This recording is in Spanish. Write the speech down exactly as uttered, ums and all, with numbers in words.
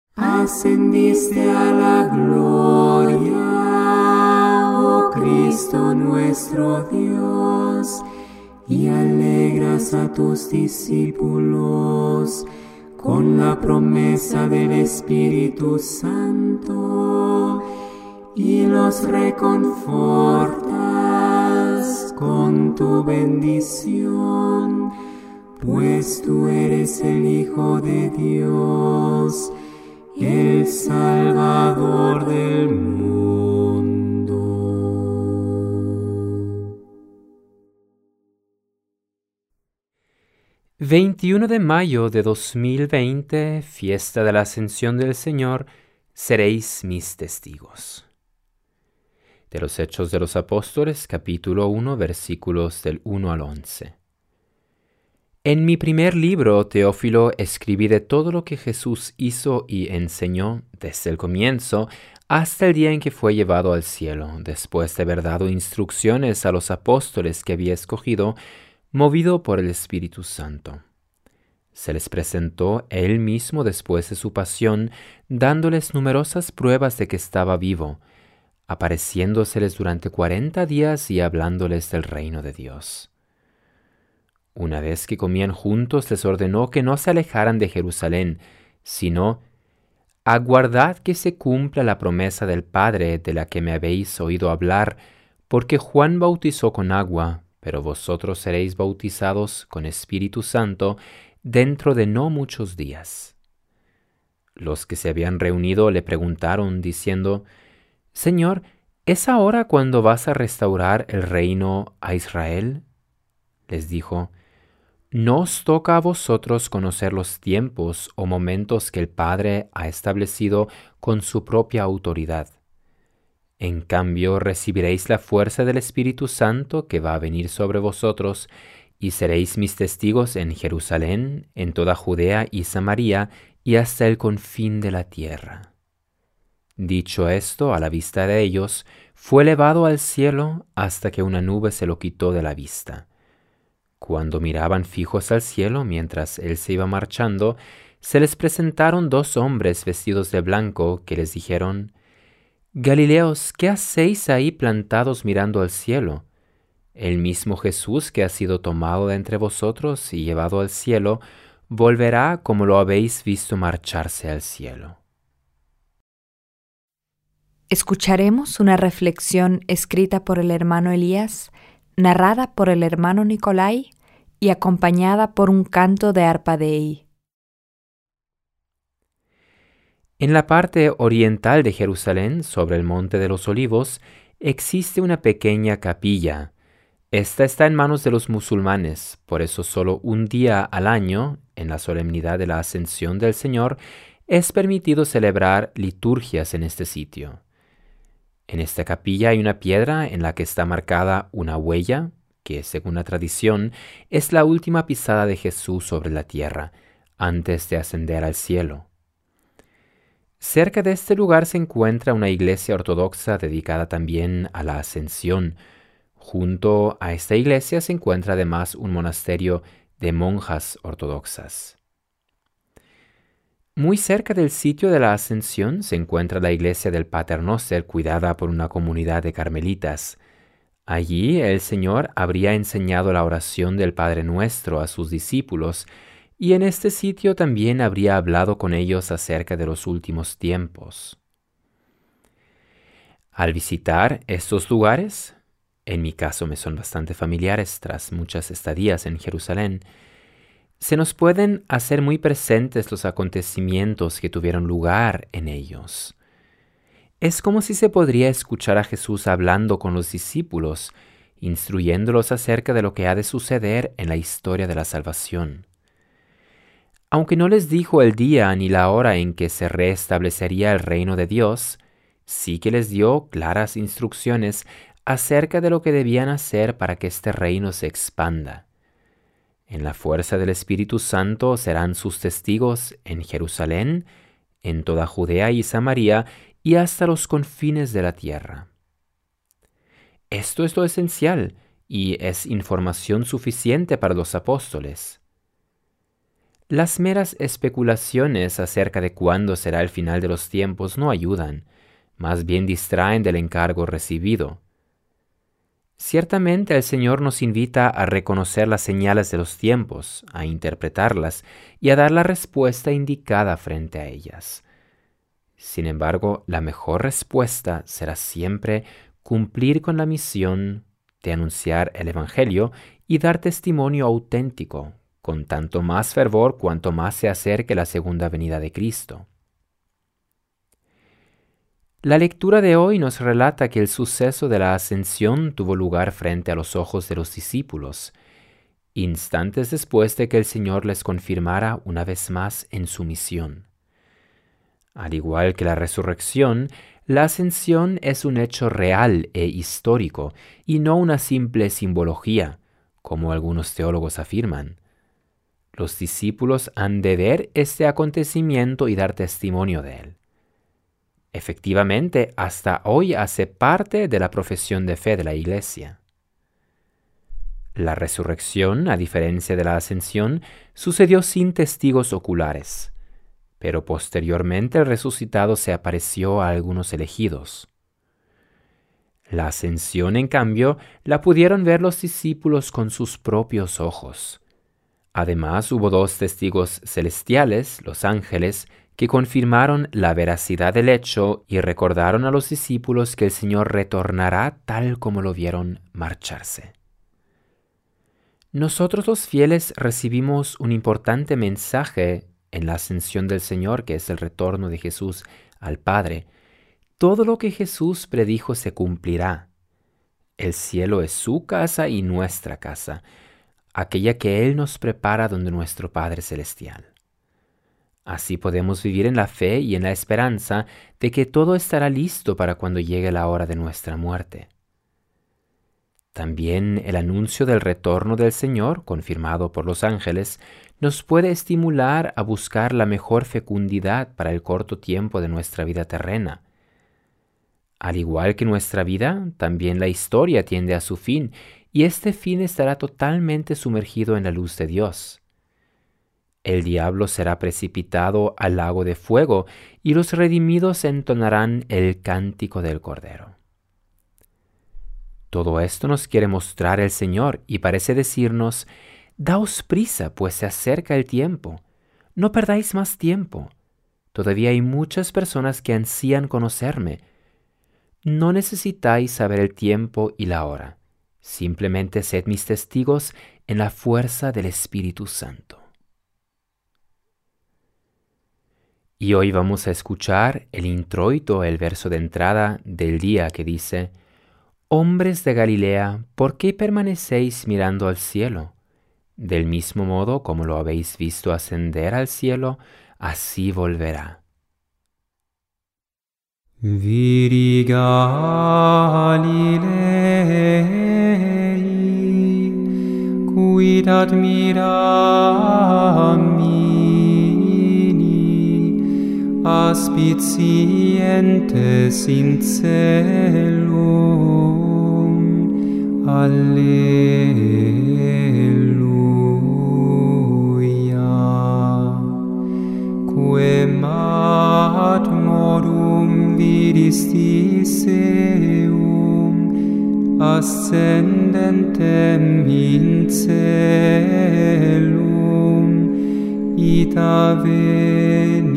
Ascendiste a la gloria, oh Cristo nuestro Dios, y alegras a tus discípulos con la promesa del Espíritu Santo, y los reconfortas con tu bendición, pues tú eres el Hijo de Dios, el Salvador del mundo. veintiuno de mayo de dos mil veinte, fiesta de la Ascensión del Señor, seréis mis testigos. De los Hechos de los Apóstoles, capítulo uno, versículos del uno al once. En mi primer libro, Teófilo, escribí de todo lo que Jesús hizo y enseñó desde el comienzo hasta el día en que fue llevado al cielo, después de haber dado instrucciones a los apóstoles que había escogido, movido por el Espíritu Santo. Se les presentó él mismo después de su pasión, dándoles numerosas pruebas de que estaba vivo, apareciéndoseles durante cuarenta días y hablándoles del reino de Dios. Una vez que comían juntos, les ordenó que no se alejaran de Jerusalén, sino aguardad que se cumpla la promesa del Padre de la que me habéis oído hablar, porque Juan bautizó con agua, pero vosotros seréis bautizados con Espíritu Santo dentro de no muchos días. Los que se habían reunido le preguntaron, diciendo, Señor, ¿es ahora cuando vas a restaurar el reino a Israel? Les dijo, no os toca a vosotros conocer los tiempos o momentos que el Padre ha establecido con su propia autoridad. En cambio, recibiréis la fuerza del Espíritu Santo que va a venir sobre vosotros, y seréis mis testigos en Jerusalén, en toda Judea y Samaria, y hasta el confín de la tierra. Dicho esto, a la vista de ellos, fue elevado al cielo hasta que una nube se lo quitó de la vista. Cuando miraban fijos al cielo mientras él se iba marchando, se les presentaron dos hombres vestidos de blanco que les dijeron, Galileos, ¿qué hacéis ahí plantados mirando al cielo? El mismo Jesús que ha sido tomado de entre vosotros y llevado al cielo, volverá como lo habéis visto marcharse al cielo. Escucharemos una reflexión escrita por el hermano Elías, narrada por el hermano Nicolai y acompañada por un canto de arpa Dei. En la parte oriental de Jerusalén, sobre el Monte de los Olivos, existe una pequeña capilla. Esta está en manos de los musulmanes, por eso solo un día al año, en la solemnidad de la Ascensión del Señor, es permitido celebrar liturgias en este sitio. En esta capilla hay una piedra en la que está marcada una huella, que según la tradición es la última pisada de Jesús sobre la tierra, antes de ascender al cielo. Cerca de este lugar se encuentra una iglesia ortodoxa dedicada también a la Ascensión. Junto a esta iglesia se encuentra además un monasterio de monjas ortodoxas. Muy cerca del sitio de la Ascensión se encuentra la iglesia del Pater Noster, cuidada por una comunidad de carmelitas. Allí el Señor habría enseñado la oración del Padre Nuestro a sus discípulos, y en este sitio también habría hablado con ellos acerca de los últimos tiempos. Al visitar estos lugares, en mi caso me son bastante familiares tras muchas estadías en Jerusalén, se nos pueden hacer muy presentes los acontecimientos que tuvieron lugar en ellos. Es como si se podría escuchar a Jesús hablando con los discípulos, instruyéndolos acerca de lo que ha de suceder en la historia de la salvación. Aunque no les dijo el día ni la hora en que se restablecería el reino de Dios, sí que les dio claras instrucciones acerca de lo que debían hacer para que este reino se expanda. En la fuerza del Espíritu Santo serán sus testigos en Jerusalén, en toda Judea y Samaria y hasta los confines de la tierra. Esto es lo esencial y es información suficiente para los apóstoles. Las meras especulaciones acerca de cuándo será el final de los tiempos no ayudan, más bien distraen del encargo recibido. Ciertamente el Señor nos invita a reconocer las señales de los tiempos, a interpretarlas y a dar la respuesta indicada frente a ellas. Sin embargo, la mejor respuesta será siempre cumplir con la misión de anunciar el Evangelio y dar testimonio auténtico, con tanto más fervor cuanto más se acerque la segunda venida de Cristo. La lectura de hoy nos relata que el suceso de la ascensión tuvo lugar frente a los ojos de los discípulos, instantes después de que el Señor les confirmara una vez más en su misión. Al igual que la resurrección, la ascensión es un hecho real e histórico y no una simple simbología, como algunos teólogos afirman. Los discípulos han de ver este acontecimiento y dar testimonio de él. Efectivamente, hasta hoy hace parte de la profesión de fe de la Iglesia. La resurrección, a diferencia de la ascensión, sucedió sin testigos oculares, pero posteriormente el resucitado se apareció a algunos elegidos. La ascensión, en cambio, la pudieron ver los discípulos con sus propios ojos. Además, hubo dos testigos celestiales, los ángeles, que confirmaron la veracidad del hecho y recordaron a los discípulos que el Señor retornará tal como lo vieron marcharse. Nosotros los fieles recibimos un importante mensaje en la ascensión del Señor, que es el retorno de Jesús al Padre. Todo lo que Jesús predijo se cumplirá. El cielo es su casa y nuestra casa, aquella que Él nos prepara donde nuestro Padre Celestial. Así podemos vivir en la fe y en la esperanza de que todo estará listo para cuando llegue la hora de nuestra muerte. También el anuncio del retorno del Señor, confirmado por los ángeles, nos puede estimular a buscar la mejor fecundidad para el corto tiempo de nuestra vida terrena. Al igual que nuestra vida, también la historia tiende a su fin, y este fin estará totalmente sumergido en la luz de Dios. El diablo será precipitado al lago de fuego, y los redimidos entonarán el cántico del Cordero. Todo esto nos quiere mostrar el Señor, y parece decirnos: daos prisa, pues se acerca el tiempo. No perdáis más tiempo. Todavía hay muchas personas que ansían conocerme. No necesitáis saber el tiempo y la hora. Simplemente sed mis testigos en la fuerza del Espíritu Santo. Y hoy vamos a escuchar el introito, el verso de entrada del día que dice: Hombres de Galilea, ¿por qué permanecéis mirando al cielo? Del mismo modo como lo habéis visto ascender al cielo, así volverá. Viri Galilei, quid admiramini, aspicientes in celum. Alleluia. Quem ad modum vidistis eum ascendentem in celum, ita venit